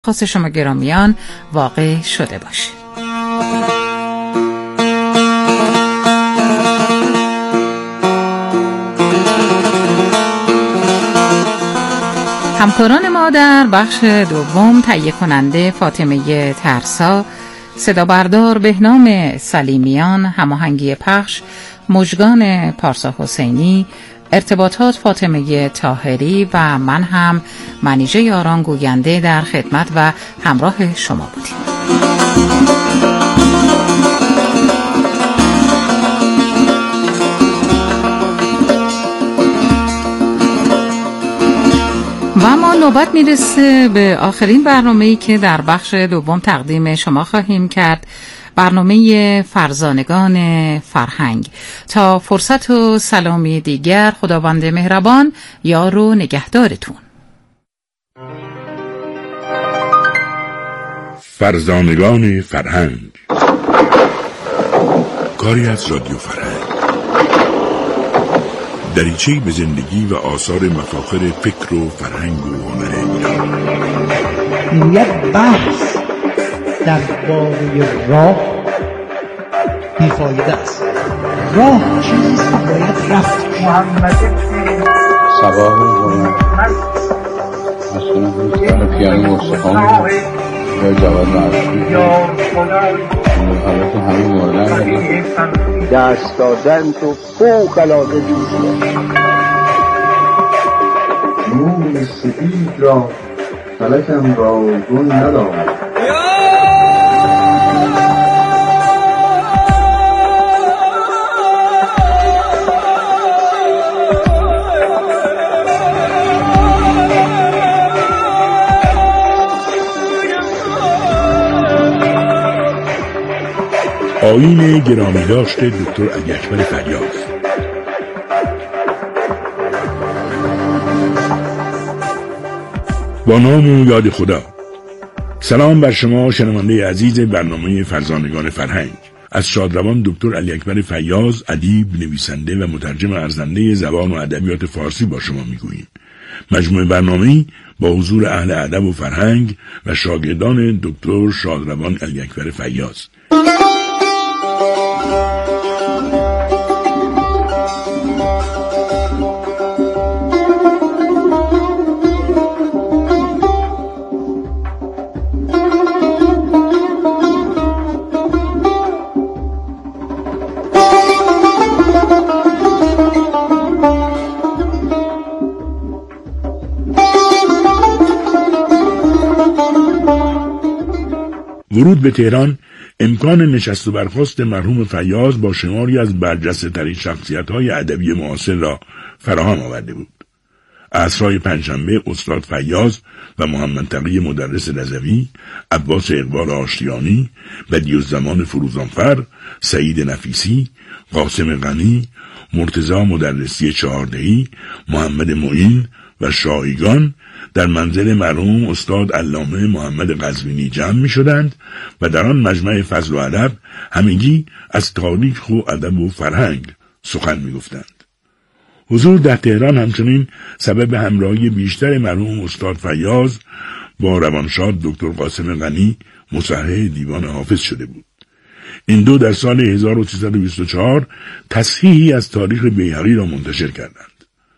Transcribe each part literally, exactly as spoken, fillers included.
خواست شما گرامیان واقع شده باشه. همکاران ما در بخش دوم تهیه کننده فاطمه ترسا، صدا بردار بهنام سلیمیان، هماهنگی پخش مژگان پارسا حسینی، ارتباطات فاطمه طاهری و من هم منیژه یاران گوینده در خدمت و همراه شما بودیم. و اما نوبت میرسه به آخرین برنامه‌ای که در بخش دوم تقدیم شما خواهیم کرد، برنامه فرزانگان فرهنگ. تا فرصت و سلامی دیگر، خداوند مهربان یار و نگهدارتون. فرزانگان فرهنگ، کاری از رادیو فرهنگ، دریچه‌ای به زندگی و آثار مفاخر فکر و فرهنگ و هنر ایران. یک بحث درباره راه بیفایده است. راه چیزیست که باید رفت. محمد سباه روان مسئولم نیستان پیانی مستخان یا جواد معرفی حالت همین موردن دست دادن تو فوق العاده دوست نور سپید را فلکم را گل ندارد. آیین گرامی داشت دکتر علی اکبر فیاض. با نام و یاد خدا. سلام بر شما شنونده عزیز برنامه فرزانگان فرهنگ. از شادروان دکتر علی اکبر فیاض، ادیب، نویسنده و مترجم ارزنده زبان و ادبیات فارسی با شما میگوییم. مجموع برنامه‌ای با حضور اهل ادب و فرهنگ و شاگردان دکتر شادروان علی اکبر فیاض. ورود به تهران امکان نشست و برخاست مرحوم فیاض با شماری از برجسته ترین شخصیت‌های ادبی معاصر را فراهم آورده بود. عصرهای پنجشنبه استاد فیاض و محمد تقی مدرس رضوی، عباس اقبال آشتیانی، بدیعالزمان فروزانفر، سعید نفیسی، قاسم غنی، مرتضی مدرسی چهاردهی، محمد معین و شایگان در منزل مرحوم استاد علامه محمد قزوینی جمع می شدند و در آن مجمع فضل و ادب همگی از تاریخ و ادب و فرهنگ سخن می گفتند. حضور در تهران همچنین سبب همراهی بیشتر مرحوم استاد فیاض با روانشاد دکتر قاسم غنی مصحح دیوان حافظ شده بود. این دو در سال هزار و سیصد و بیست و چهار تصحیحی از تاریخ بیهقی را منتشر کردند.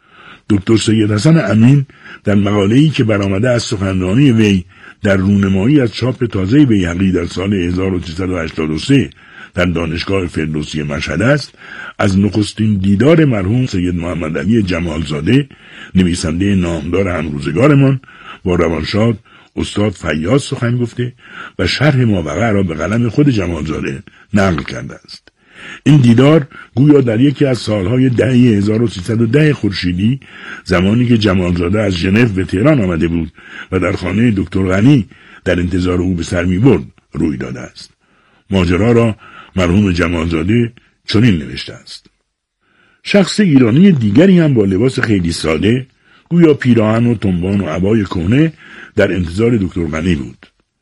دکتر سید حسن امین در مقاله‌ای که برآمده از سخنرانی وی در رونمایی از چاپ تازه بیهقی در سال هزار و سیصد و هشتاد و سه در دانشگاه فردوسی مشهد است، از نخستین دیدار مرحوم سید محمد علی جمالزاده، نویسنده نامدار همروزگارمان، با روانشاد استاد فیاض سخن گفته و شرح ماوقع را به قلم خود جمالزاده نقل کرده است. این دیدار گویا در یکی از سالهای دهه هزار و سیصد و ده خورشیدی، زمانی که جمالزاده از ژنو به تهران آمده بود و در خانه دکتر غنی در انتظار او به سر می‌برد، روی داده است. ماجرا را مرحوم جمالزاده چنین نوشته است: شخص ایرانی دیگری هم با لباس خیلی ساده، گویا پیراهن و تنبان و عبای کهنه، در انتظار دکتر غنی بود.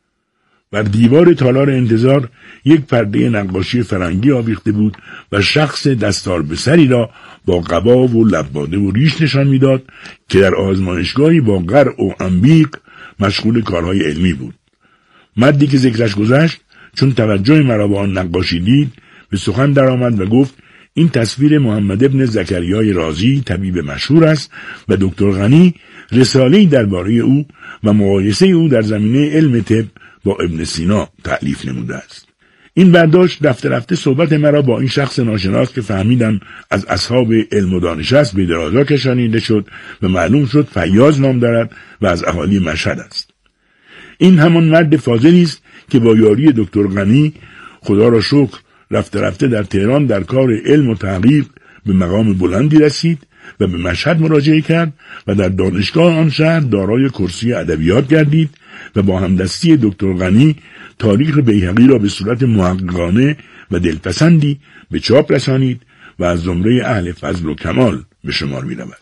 بر دیوار تالار انتظار یک پرده نقاشی فرنگی آویخته بود و شخص دستار به سری را با قبا و لباده و ریش نشان میداد که در آزمایشگاهی با قرع و انبیق مشغول کارهای علمی بود. مردی که ذکرش گذشت چون توجه مرا به آن نقاشی دید به سخن درآمد و گفت این تصویر محمد ابن زکریای رازی طبیب مشهور است و دکتر غنی رساله‌ای درباره او و مقایسه او در زمینه علم طب با ابن سینا تألیف نموده است. این برداشت رفته رفته صحبت مرا با این شخص ناشناس که فهمیدم از اصحاب علم و دانش است به درازا کشانیده شد و معلوم شد فیاض نام دارد و از اهالی مشهد است. این همان مرد فاضلی است که با یاری دکتر غنی خدا را شکر رفته رفته در تهران در کار علم و تحقیق به مقام بلندی رسید و به مشهد مراجعه کرد و در دانشگاه آن شهر دارای کرسی ادبیات گردید و با همدستی دکتر غنی تاریخ بیهقی را به صورت محققانه و دلپسندی به چاپ رسانید و از زمره اهل فضل و کمال به شمار می رود.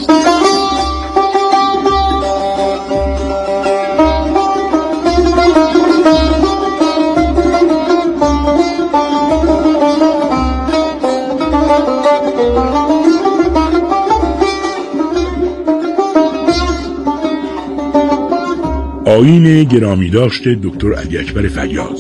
آیین گرامی داشته دکتر علی اکبر فیاض.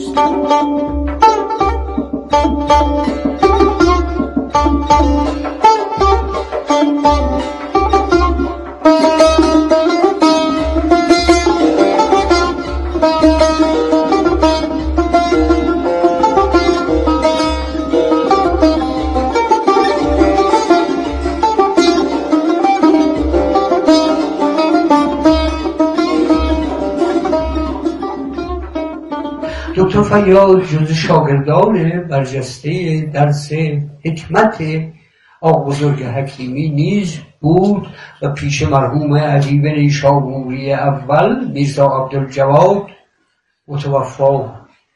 دکتر فیاض جز شاگردان برجسته درس حکمت آقا بزرگ حکیمی نیز بود و پیش مرحوم ادیب نیشابوری اول میرزا عبدالجواد متوفا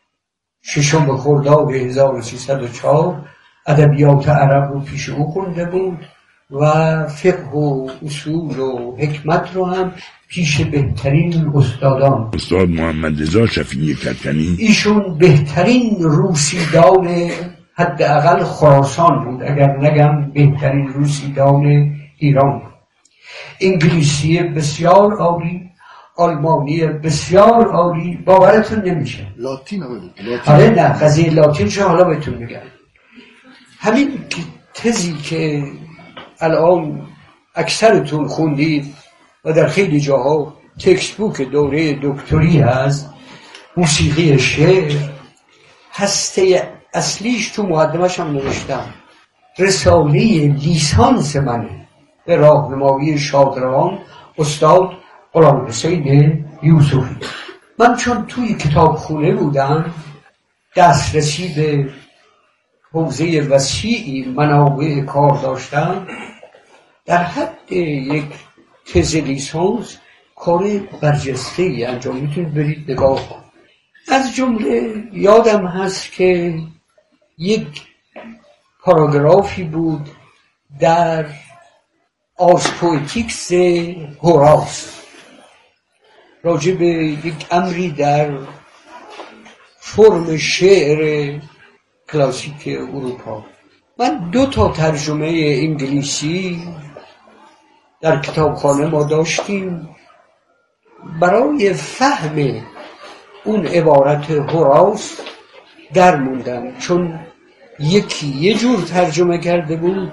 ششم خرداد هزار و سیصد و چهار ادبیات عرب رو پیش او خونده بود و فقه و اصول و حکمت رو هم پیش بهترین استادان. استاد محمد رضا شفیعی کدکنی ایشون بهترین روسیدان حداقل خراسان بود، اگر نگم بهترین روسیدان ایران بود. انگلیسی بسیار عالی، آلمانی بسیار عالی، باورتون نمیشه. لاتین هم بود. آره نه قضیه لاتین شو حالا بهتون میگم. همین تزی که الان اکثرتون خوندید و در خیلی جاها تکست بوک دوره دکتری هست، موسیقی شعر، هسته اصلیش تو مقدمش هم نوشتم، رساله لیسانس منه به راهنمایی شادروان استاد غلام حسین یوسفی. من چون توی کتاب خونه بودم دسترسی به حوزه وسیعی منابع کار داشتم، در حد یک تز لیسانس کار برجسته‌ای انجام میتونید برید نگاه کنید. از جمله یادم هست که یک پاراگرافی بود در آرس پویتیکس هوراس راجع به یک امری در فرم شعر کلاسیک اروپا. من دو تا ترجمه انگلیسی در کتابخانه ما داشتیم. برای فهم اون عبارت هوراس در موندم، چون یکی یه جور ترجمه کرده بود،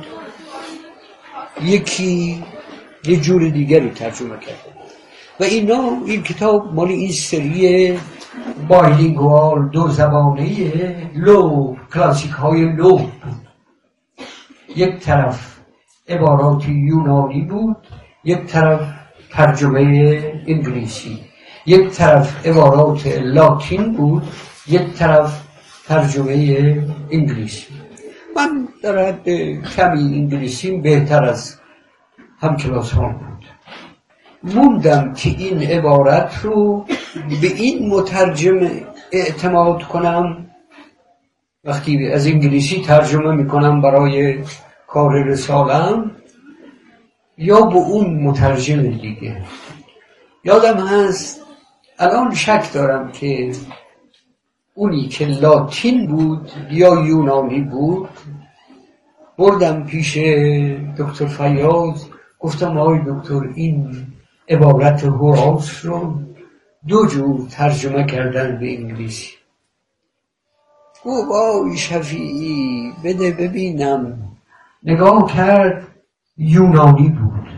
یکی یه جور دیگری ترجمه کرده بود و اینا این کتاب مال این سری بایلینگوال دو زبانه لو کلاسیک های لو بود. یک طرف عبارات یونانی بود، یک طرف ترجمه انگلیسی، یک طرف عبارات لاتین بود، یک طرف ترجمه انگلیسی. من در حد کمی انگلیسیم بهتر از همکلاس ها بود. موندم که این عبارت رو به این مترجم اعتماد کنم وقتی از انگلیسی ترجمه میکنم برای کار رسالم، یا به اون مترجم دیگه. یادم هست الان شک دارم که اونی که لاتین بود یا یونانی بود بردم پیش دکتر فیاض، گفتم آقای دکتر این عبارت هوراس رو دو جور ترجمه کردن به انگلیسی. گفت وای شفیعی بده ببینم. نگاه کرد یونانی بود.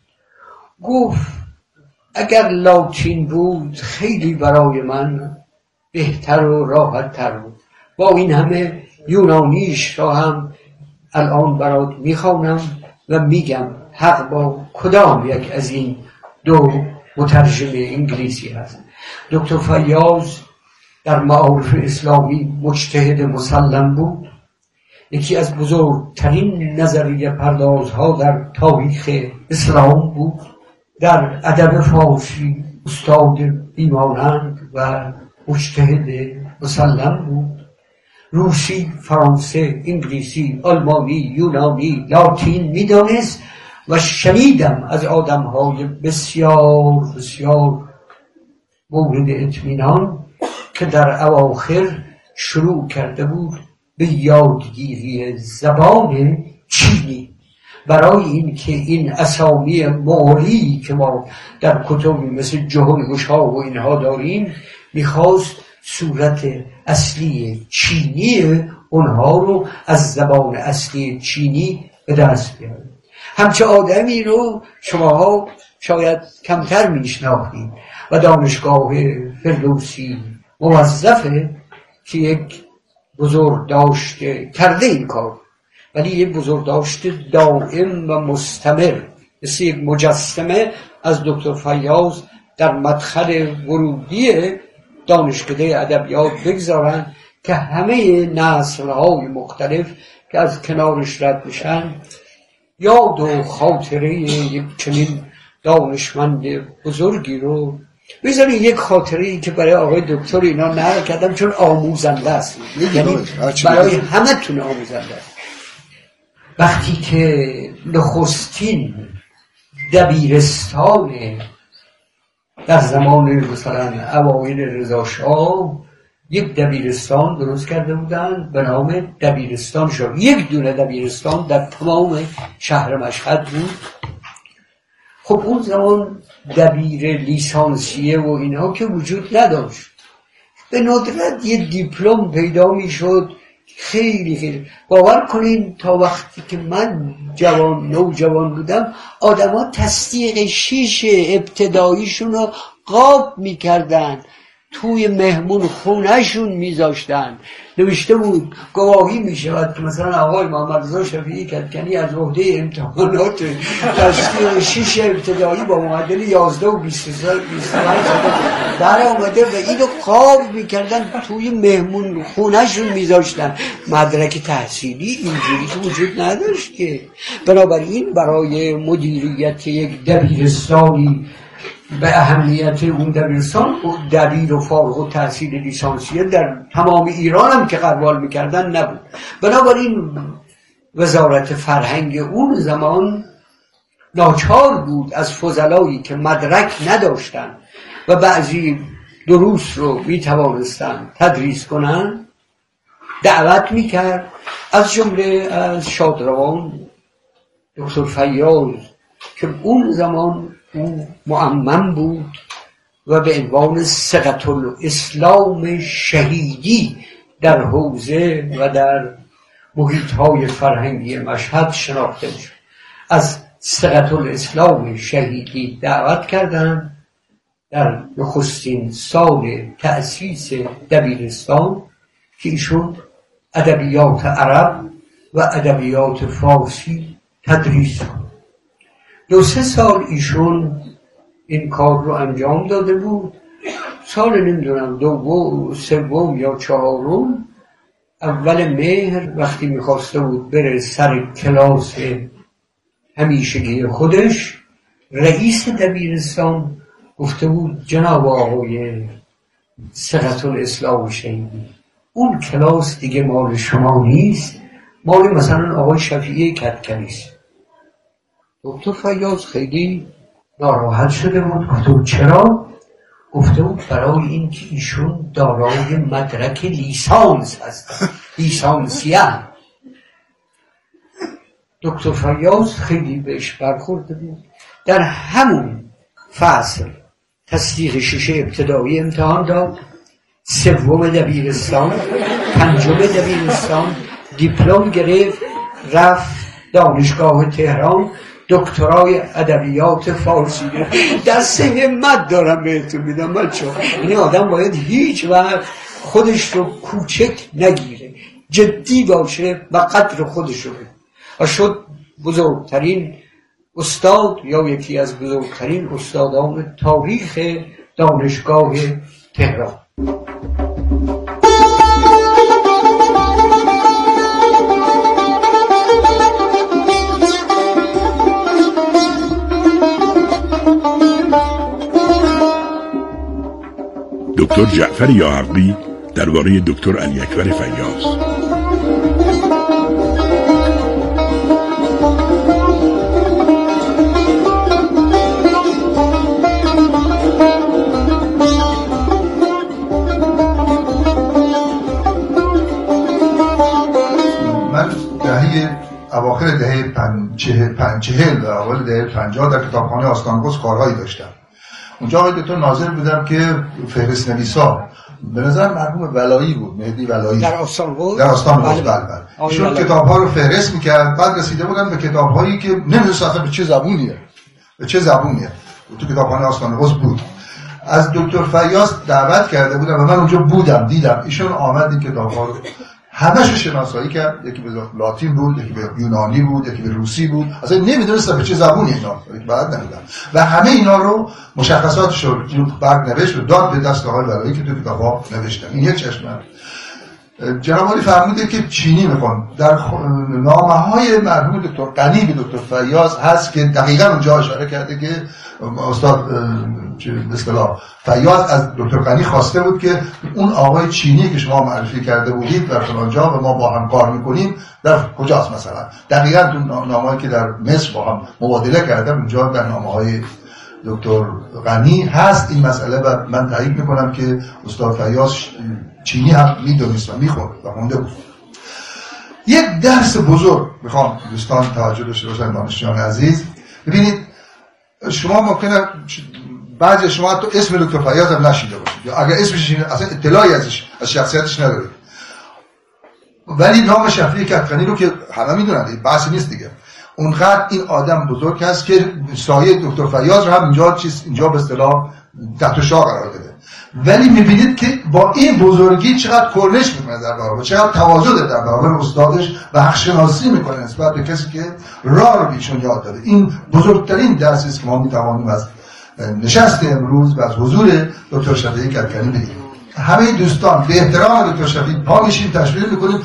گفت اگر لاتین بود خیلی برای من بهتر و راحت تر بود. با این همه یونانیش را هم الان برات میخوانم و میگم حق با کدام یک از این دو مترجم انگلیسی هست. دکتر فیاض در معارف اسلامی مجتهد مسلم بود. یکی از بزرگترین نظریه پردازها در تاریخ اسلام بود. در ادب فارسی استاد بیمانند و مجتهد مسلم بود. روسی، فرانسه، انگلیسی، آلمانی، یونانی، لاتین میدانست و شنیدم از آدم‌های بسیار بسیار مورد اطمینان که در اواخر شروع کرده بود به یادگیری زبان چینی، برای این که این اسامی معلی که ما در کتبی مثل جهانگشا و اینها داریم میخواست صورت اصلی چینی اونها رو از زبان اصلی چینی به دست بیاره. همچه آدمی رو شماها شاید کمتر میشناختید و دانشگاه فردوسی موظفه که یک بزرگ داشته کرده این کار، ولی یک بزرگ داشته دائم و مستمر مثل یک مجسمه از دکتر فیاض در مدخل ورودی دانشکده ادبیات بگذارن که همه نسل‌های مختلف که از کنارش رد میشن یاد و خاطره یک چنین دانشمند بزرگی رو بذارین. یک خاطره ای که برای آقای دکتر اینا نقل کردم چون آموزنده است، یعنی برای همه تون آموزنده است. وقتی که نخستین دبیرستان در زمان مثلا اوایل رضا شاه یک دبیرستان درست کرده بودن به نام دبیرستان شاه. یک دونه دبیرستان در تمام شهر مشهد بود. خب اون زمان دبیر لیسانسیه و اینها که وجود نداشت. به ندرت یه دیپلم پیدا می شد. خیلی خیلی باور کنین تا وقتی که من جوان نوجوان بودم آدم ها تصدیق شیش ابتداییشون رو قاب میکردن، توی مهمون خونهشون میذاشتن. نوشته بود گواهی میشود که مثلا آقای محمد رضا شفیعی کدکنی از عهده امتحانات تصدیق شیش ابتدایی با معدل یازده و بیست در آمده و اینو قاب میکردن توی مهمون خونهشون میذاشتن. مدرک تحصیلی اینجوری که وجود نداشت که. بنابراین برای مدیریت یک دبیرستانی به اهمیت اون دبیرستان دبیر و فارغ و تحصیل لیسانسیه در تمام ایران هم که قربال میکردن نبود. بنابراین وزارت فرهنگ اون زمان ناچار بود از فضلایی که مدرک نداشتن و بعضی دروس رو میتوانستن تدریس کنن دعوت میکرد، از جمله از شادروان دکتر فیاض که اون زمان او معمم بود و به عنوان ثقة الاسلام شهیدی در حوزه و در محیط‌های فرهنگی مشهد شناخته میشد. از ثقة الاسلام شهیدی دعوت کردن در نخستین سال تأسیس دبیرستان که ایشون ادبیات عرب و ادبیات فارسی تدریس کرد. دو سه سال ایشون این کار رو انجام داده بود. سال نمیدونم دوم سوم یا چهارم اول مهر وقتی میخواسته بود بره سر کلاس همیشگی خودش، رئیس دبیرستان گفته بود جناب آقای ثقة الاسلام شهیدی اون کلاس دیگه مال شما نیست، مال مثلا آقای شفیعی کدکنی است. دکتر فیاض خیلی ناراحت شده بود. گفته بود چرا؟ گفته بود برای این که ایشون دارای مدرک لیسانس هستن، لیسانسیه. دکتر فیاض خیلی بهش برخورده بود. در همون فصل تصدیق شیشه ابتدایی امتحان داد، سوم دبیرستان، پنجم دبیرستان، دیپلم گرفت، رفت دانشگاه تهران، دکترای ادبیات فارسی گرفت. دست همت دارم بهتون میدم بچه‌ها، این آدم باید هیچ وقت خودش رو کوچک نگیره، جدی باشه و قدر خودش رو بده و شد بزرگترین استاد یا یکی از بزرگترین استادان تاریخ دانشگاه تهران. دکتر جعفر یاحقی درباره دکتر علی اکبر فیاض. اواخر دهه پنجاه و اول دهه پنجاه در کتابخانه آستان قدس کارهایی داشتم. اونجا آقای دکتر ناظر بودم که فهرست نویسا، به نظر مرحوم ولایی بود، مهدی ولایی در آستان قدس، در آستان قدس بله بله ایشون کتاب‌ها رو فهرست می‌کرد. بعد رسیده بودن به کتاب‌هایی که نمی‌دونست اصلا به چه زبونیه به چه زبونیه تو کتابخانه آستان قدس بود. از دکتر فیاض دعوت کرده بودم و من اونجا بودم، دیدم ایشون آمد این کتاب‌ها رو همه‌شو شناسایی کرد. یکی به لاتین بود، یکی به یونانی بود، یکی به روسی بود، اصلا نمی‌دونست به چه زبونی اینا بعد نمیدونم و همه اینا رو مشخصاتش رو برگ نوشت و داد به دست آقای ولایی که تو کتاب‌ها نوشتن. این یک چشمه. جناب عالی فرموده که چینی میخوان در نامه‌های مرحوم دکتر غنی به دکتر فیاض هست که دقیقاً اونجا اشاره کرده که استاد به اصطلاح فیاض از دکتر غنی خواسته بود که اون آقای چینی که شما معرفی کرده بودید در فلان جا و ما با هم کار میکنیم در کجاست مثلا. دقیقاً تو نامه‌ای که در مصر با هم مبادله کردم اونجا در نامه‌های دکتر غنی هست این مسئله و من تایید میکنم که استاد فیاض چینی هم میدونست و میخوند و خونده بود. یک درس بزرگ میخوام دوستان توجه داشته باشن، دانشجویان عزیز. ببینید شما ممکنه بعضی شما تو اسم دکتر فیاض هم نشیده باشید یا اگر اسمش اصلا اطلاعی ازش از شخصیتش ندارید، ولی نام شفیع کدکنی رو که همه میدونن، این بحثی نیست دیگه. اونقدر این آدم بزرگ هست که سایه دکتر فیاض رو هم اینجا چیز اینجا به اصطلاح تحت شعار قرار داده. ولی میبینید که با این بزرگی چقدر کرنش میکنه در برابر، چقدر تواضع داره در برابر استادش و حق شناسی میکنه نسبت به کسی که راه رو بیشون یاد داده. این بزرگترین درسی است که ما میتوانیم از نشست امروز و از حضور دکتر شفیع کدکنی بگیریم. همه دوستان به احترام دکتر شفیع پا میشیم، تشویق میکنیم.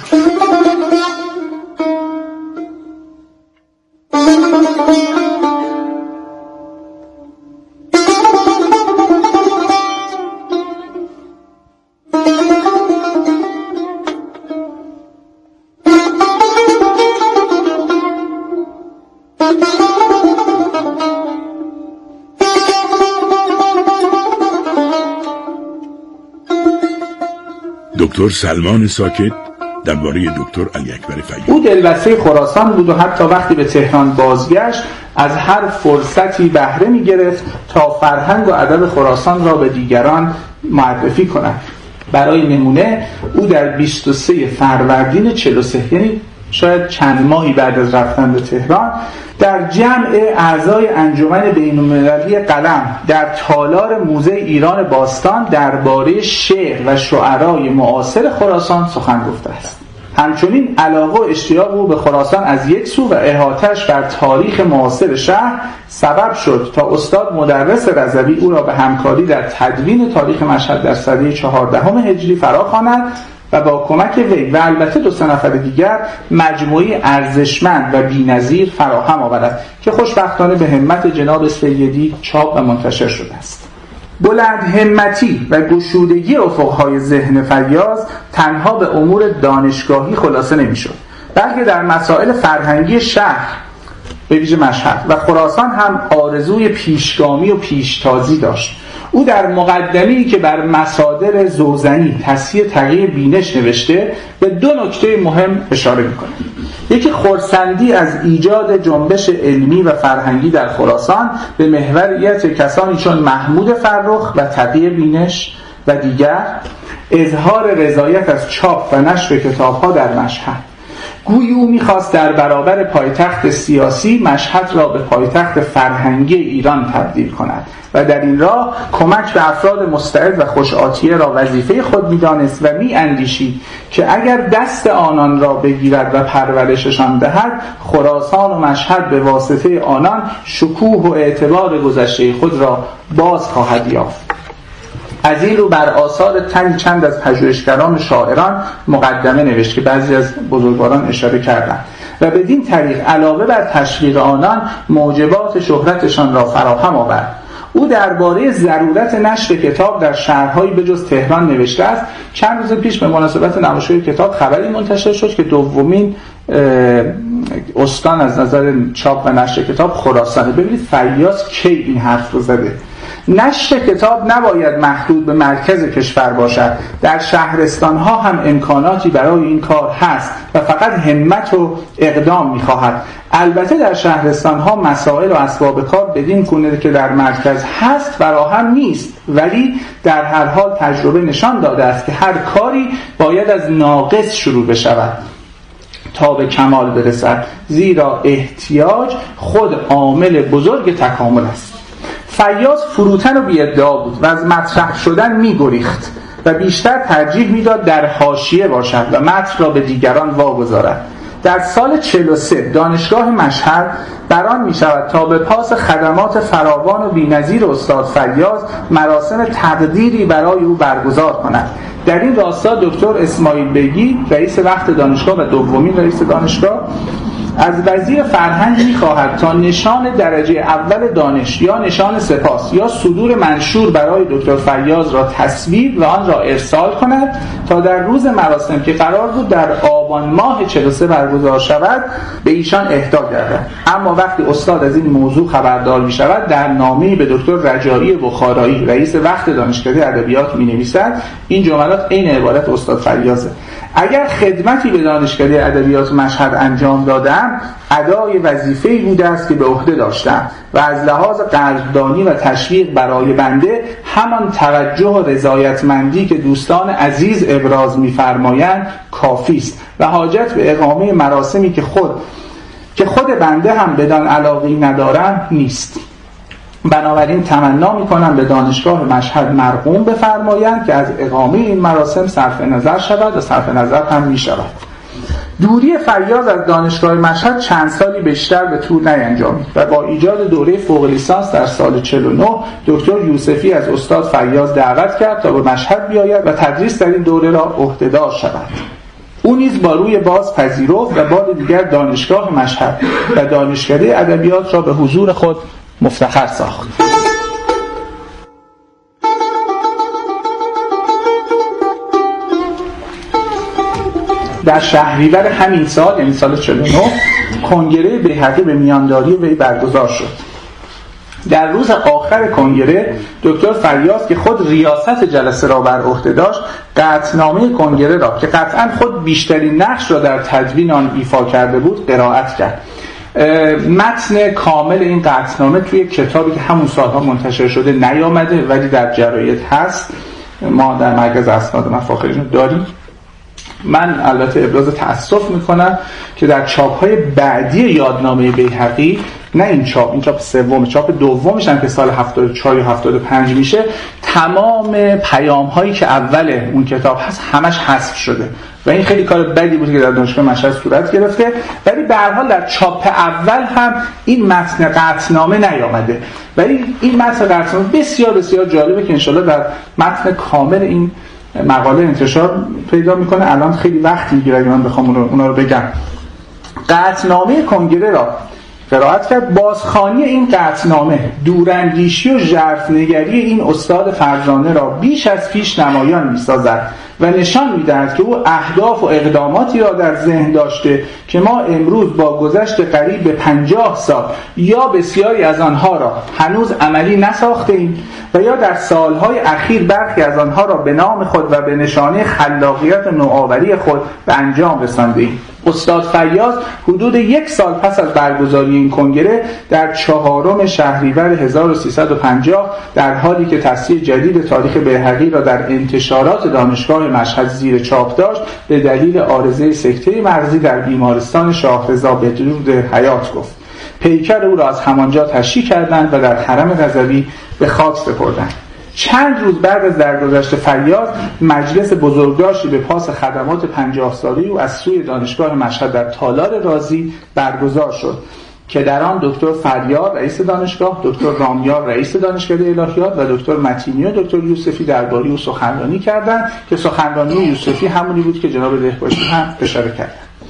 دکتر سلمان ساکت درباره دکتر علی اکبر فیاض. او دلبسته خراسان بود و حتی وقتی به تهران بازگشت از هر فرصتی بهره می گرفت تا فرهنگ و ادب خراسان را به دیگران معرفی کند. برای نمونه او در بیست و سه فروردین چهل و سه، یعنی شاید چند ماهی بعد از رفتن به تهران، در جمع اعضای انجمن بین‌المللی قلم در تالار موزه ایران باستان درباره شعر و شعرای معاصر خراسان سخن گفته است. همچنین علاقه و اشتیاق او به خراسان از یک سو و احاطه‌اش بر تاریخ معاصر شهر سبب شد تا استاد مدرس رضوی او را به همکاری در تدوین تاریخ مشهد در سده چهاردهم هجری فراخواند و با کمک وی و البته دو سه نفر دیگر مجموعی ارزشمند و بی‌نظیر فراهم آورد که خوشبختانه به همت جناب سیدی چاپ و منتشر شده است. بلند همتی و گشودگی افقهای ذهن فیاض تنها به امور دانشگاهی خلاصه نمی‌شد، بلکه در مسائل فرهنگی شهر به ویژه مشهد و خراسان هم آرزوی پیشگامی و پیشتازی داشت. او در مقدمه‌ای که بر مصادر زوزنی تصحیح تغییر بینش نوشته به دو نکته مهم اشاره می‌کند. یکی خرسندی از ایجاد جنبش علمی و فرهنگی در خراسان به محوریت کسانی چون محمود فرخ و تقی بینش و دیگر، اظهار رضایت از چاپ و نشر کتاب‌ها در مشهد. گویی او می‌خواست در برابر پایتخت سیاسی مشهد را به پایتخت فرهنگی ایران تبدیل کند و در این راه کمک به افراد مستعد و خوش‌آتیه را وظیفه خود می‌دانست و می‌اندیشید که اگر دست آنان را بگیرد و پرورششان دهد، خراسان و مشهد به واسطه آنان شکوه و اعتبار گذشته خود را باز خواهد یافت. از این رو بر آثار تنی چند از پژوهشگران و شاعران مقدمه نوشت که بعضی از بزرگواران اشاره کردند و بدین طریق علاوه بر تشویق آنان موجبات شهرتشان را فراهم آورد. او درباره ضرورت نشر کتاب در شهرهایی به جز تهران نوشته است. چند روز پیش به مناسبت نمایشگاه کتاب خبری منتشر شد که دومین استان از نظر چاپ و نشر کتاب خراسانه. ببینید فیاض کی این حرف رو زده. نشر کتاب نباید محدود به مرکز کشور باشد. در شهرستان ها هم امکاناتی برای این کار هست و فقط همت و اقدام می‌خواهد. البته در شهرستان ها مسائل و اسباب کار بدین گونه که در مرکز هست فراهم نیست، ولی در هر حال تجربه نشان داده است که هر کاری باید از ناقص شروع بشود تا به کمال برسد، زیرا احتیاج خود عامل بزرگ تکامل است. فیاض فروتن و بی‌ادعا بود و از مطرح شدن می‌گریخت و بیشتر ترجیح می‌داد در حاشیه باشد و متن را به دیگران واگذارد. در سال چهل و سه دانشگاه مشهد بران می‌شود تا به پاس خدمات فراوان و بی‌نظیر استاد فیاض مراسم تقدیری برای او برگزار کند. در این راستا دکتر اسماعیل بیگی رئیس وقت دانشگاه و دومین رئیس دانشگاه از وزیر فرهنگ می‌خواهد تا نشان درجه اول دانش یا نشان سپاس یا صدور منشور برای دکتر فیاض را تصویب و آن را ارسال کند تا در روز مراسم که قرار بود در آبان ماه چهل و سه برگزار شود به ایشان اهدا گردد. اما وقتی استاد از این موضوع خبردار می‌شود در نامه‌ای به دکتر رجایی بخارایی رئیس وقت دانشکده ادبیات می‌نویسد این جملات عین عبارت استاد فیاضه: اگر خدمتی به دانشکده ادبیات مشهد انجام دادم ادای وظیفه‌ای بوده است که به عهده داشتم و از لحاظ قدردانی و تشویق برای بنده همان توجه و رضایتمندی که دوستان عزیز ابراز می‌فرمایند کافی است و حاجت به اقامه مراسمی که خود که خود بنده هم بدان علاقه‌ای ندارم نیست. بنابراین تمنا می‌کنم به دانشگاه مشهد مرقوم بفرمایند که از اقامه این مراسم صرف نظر شود و صرف نظر هم می‌شود. دوری فیاض از دانشگاه مشهد چند سالی بیشتر به طول نینجامید و با ایجاد دوره فوق لیسانس در سال چهل و نه دکتر یوسفی از استاد فیاض دعوت کرد تا به مشهد بیاید و تدریس در این دوره را عهده‌دار شود. او نیز با روی باز پذیرفت و بار دیگر دانشگاه مشهد و دانشکده ادبیات را به حضور خود مفتخر ساخت. در شهریور همین سال یعنی سال چهل و نه کنگره بیهقی به میانداری وی برگزار شد. در روز آخر کنگره دکتر فیاض که خود ریاست جلسه را بر عهده داشت قطعنامه کنگره را که قطعا خود بیشترین نقش را در تدوین آن ایفا کرده بود قرائت کرد. متن کامل این قطعنامه توی کتابی که همون سالها منتشر شده نیامده ولی در جراید هست، ما در مرکز اسناد مفاخرین داریم. من البته ابراز تأسف میکنم که در چاپ‌های بعدی یادنامه بیهقی، نه این چاپ، این چاپ سوم، چاپ دومش هم که سال هفتاد و چهار یا هفتاد و پنج میشه، تمام پیام‌هایی که اول اون کتاب هست همش حذف شده و این خیلی کار بدی بود که در دانشگاه مشهد صورت گرفته. ولی به هر حال در چاپ اول هم این متن قطعنامه نیامده، ولی این متن قطعنامه بسیار بسیار جالبه که انشالله در متن کامل این مقاله انتشار پیدا میکنه. الان خیلی وقت میگیره اگه من بخوام اونا رو بگم. قطعنامه کنگره را قرائت کرد. بازخوانی این قطعنامه دوراندیشی و ژرف‌نگری این استاد فرزانه را بیش از پیش نمایان می‌سازد و نشان می‌دهد که او اهداف و اقداماتی را در ذهن داشته که ما امروز با گذشت قریب به پنجاه سال یا بسیاری از آنها را هنوز عملی نساخته‌ایم و یا در سالهای اخیر برخی از آنها را به نام خود و به نشانه خلاقیت و نوآوری خود به انجام رسانده‌ایم. استاد فیاض حدود یک سال پس از برگزاری این کنگره در چهارم شهریور هزار و سیصد و پنجاه در حالی که تصحیح جدید تاریخ بیهقی را در انتشارات دانشگاه مشهد زیر چاپ داشت، به دلیل عارضه سکته مغزی در بیمارستان شاه رضا بدرود حیات گفت. پیکر او را از همانجا تشییع کردند و در حرم رضوی به خاک سپردند. چند روز بعد از درگذشت فیاض، مجلس بزرگداشتی به پاس خدمات پنجاه ساله او از سوی دانشگاه مشهد در تالار رازی برگزار شد که در آن دکتر فریار رئیس دانشگاه، دکتر رامیار رئیس دانشکده الهیات و دکتر متینی و دکتر یوسفی درباره او سخنرانی کردند که سخنرانی یوسفی همونی بود که جناب دهباشی هم اشاره کردند.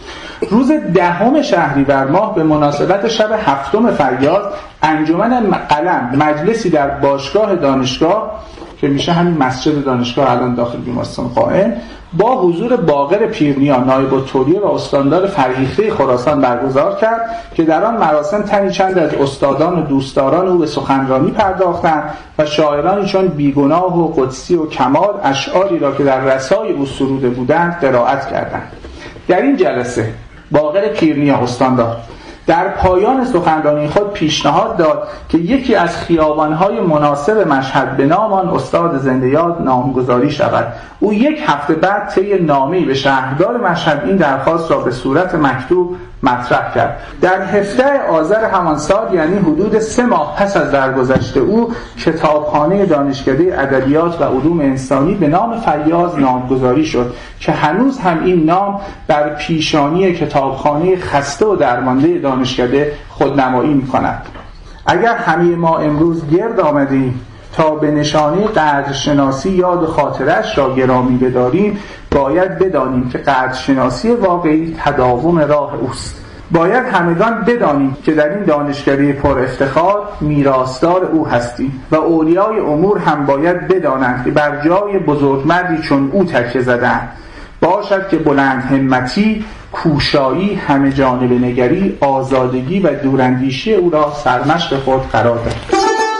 روز دهم شهریور ماه به مناسبت شب هفتم فیاض، انجمن قلم مجلسی در باشگاه دانشگاه که میشه همین مسجد دانشگاه الان داخل بیمارستان قائم، با حضور باقر پیرنیا نایب الدوله و استاندار فرهیخته خراسان برگزار کرد که در آن مراسم تنی چند از استادان و دوستداران او به سخنرانی پرداختند و شاعرانی چون بیگناه و قدسی و کمال اشعاری را که در رسای او سروده بودند قرائت کردند. در این جلسه باقر پیرنیا استاندار در پایان سخنرانی خود پیشنهاد داد که یکی از خیابان‌های مناسب مشهد به نام آن استاد زنده یاد نامگذاری شود. او یک هفته بعد طی نامه‌ای به شهردار مشهد این درخواست را به صورت مکتوب مطرح کرد. در هفده آذر همان سال، یعنی حدود سه ماه پس از درگذشت او، کتابخانه دانشکده ادبیات و علوم انسانی به نام فیاض نامگذاری شد که هنوز هم این نام بر پیشانی کتابخانه خسته و درمانده دانشکده خودنمایی می‌کند. اگر همه ما امروز گرد آمدیم تا به نشانه قدرشناسی یاد و خاطرش را گرامی بداریم، باید بدانیم که قدرشناسی واقعی تداوم راه اوست. باید همگان بدانیم که در این دانشکده پر افتخار میراثدار او هستیم و اولیای امور هم باید بدانند که بر جای بزرگمردی چون او تکیه زدند. باشد که بلند همتی، کوشایی، همه جانب نگری، آزادگی و دوراندیشی او را سرمشق خود قرار دهد.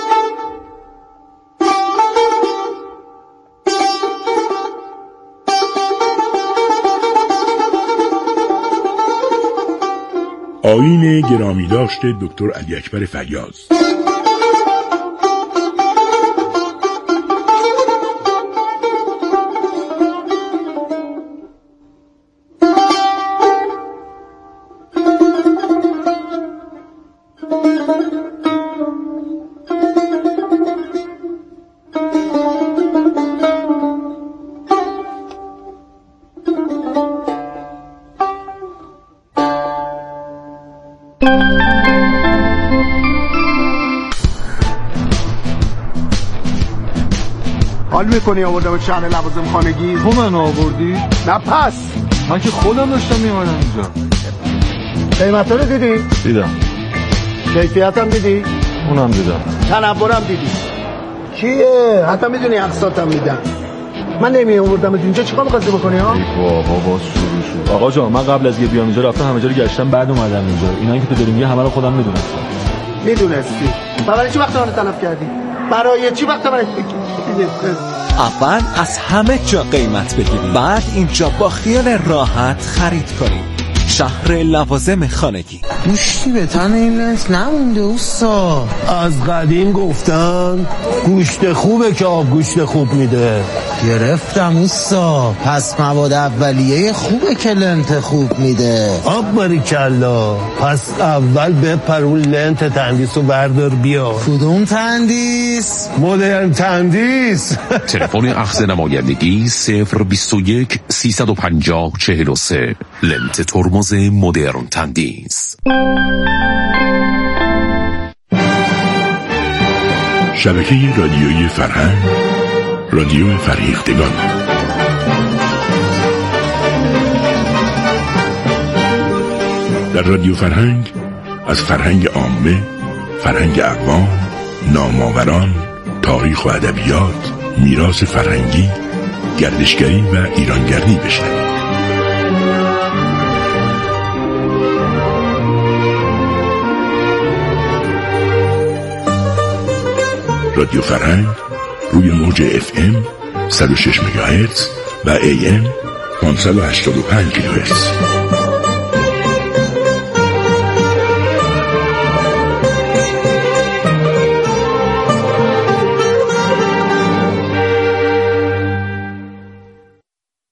آیین گرامی داشته دکتر علی اکبر فیاض. حال میکنی آوردم شهر لوازم خانگی؟ تو من آوردی؟ نه پس من که خودم داشتم میامدم اینجا. قیمت رو دیدی؟ دیدم. کیفیت هم دیدی؟ اونم دیدم. تنورم دیدی؟ کیه؟ حتی میدونی اقساطم میدن. من نمی آوردم اینجا، چیکار می‌خواستی بکنی ها؟ بابا باز شروع شد. آقا جان من قبل از یه بیام اینجا رفتم همه جا رو گشتم، بعد اومدم اینجا. اینا که تو داری میگه همه رو خودم میدونستم. میدونستی؟ برای چی وقت من تلف کردی؟ برای چی وقت من اول از همه جا قیمت بگیرید، بعد اینجا با خیال راحت خرید کنید. شهر لوازم خانگی. گوشتی به تن این لنز نمونده اوستا. از قدیم گفتن گوشت خوبه که آب گوشت خوب میده. گرفتم اوستا. پس مواد اولیه خوبه که لنت خوب میده. آب باریکلا. پس اول بپر اون لنت تندیس رو بردار بیا. کدوم تندیس؟ مدرن تندیس. تلفن اخذ نمایندگی صفر بیست و یک سیصد و پنجاه چهل و سه. لنت ترمز مدرن تندیس. شبکه رادیویی فرهنگ، رادیو فرهیختگان. در رادیو فرهنگ از فرهنگ عامه، فرهنگ اقوام، نامآوران، تاریخ و ادبیات، میراث فرهنگی، گردشگری و ایرانگردی بشنوید. رادیو فرهنگ روی موج اف ام صد و شش مگاهرتز و ای ام پانصد و هشتاد و پنج کیلوهرتز.